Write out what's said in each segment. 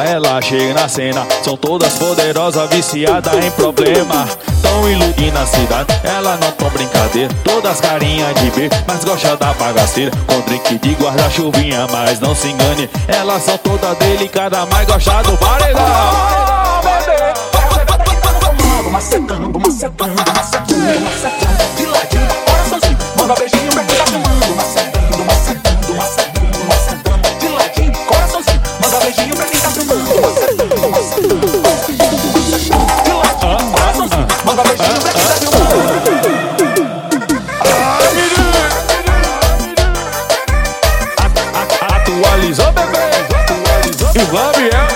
ela chega na cena. São todas poderosas, viciadas em problema. Tão iludindo a cidade, ela não toma brincadeira. Todas carinhas de B, mas gosta da bagaceira. Com drink de guarda-chuvinha, mas não se engane, elas são todas delicadas, mas gosta do paredão. Macetando, macetando, macetando, macetando. De ladinho, coraçãozinho, manda beijinho pra quem tá filmando. Macetando, macetando, macetando, macetando. De ladinho, coraçãozinho, manda beijinho pra quem tá filmando. Macetando, macetando, macetando. De ladinho, coraçãozinho, manda beijinho pra quem tá filmando. Atualizou, bebê. E Gabriel.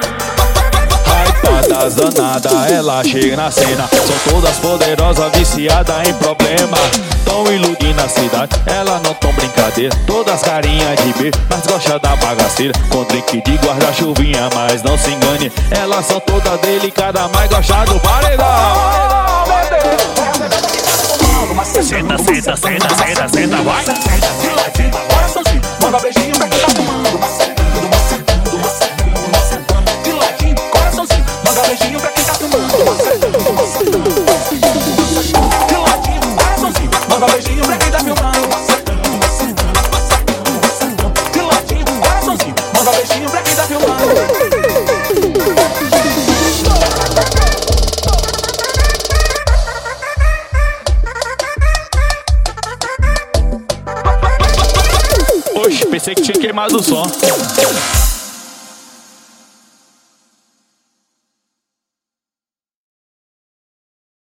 Das danadas, ela chega na cena. São todas poderosas, viciadas em problema. Tão iludindo a cidade, ela não toma brincadeira. Todas carinhas de B, mas gosta da bagaceira. Com drink de guarda-chuvinha, mas não se engane, elas são todas delicadas, mas gosta do paredão. Senta, senta, senta, senta, senta, vai. De ladinho, coraçãozinho, manda beijinho pra quem tá filmando. Macetando, macetando, macetando, macetando. De ladinho, coraçãozinho, manda beijinho pra quem tá filmando. Macetando, macetando, macetando. De ladinho, coraçãozinho, manda beijinho pra quem tá filmando. Macetando, macetando, macetando, macetando. De ladinho, coraçãozinho, manda beijinho pra quem tá filmando. Oxe, pensei que tinha queimado o som.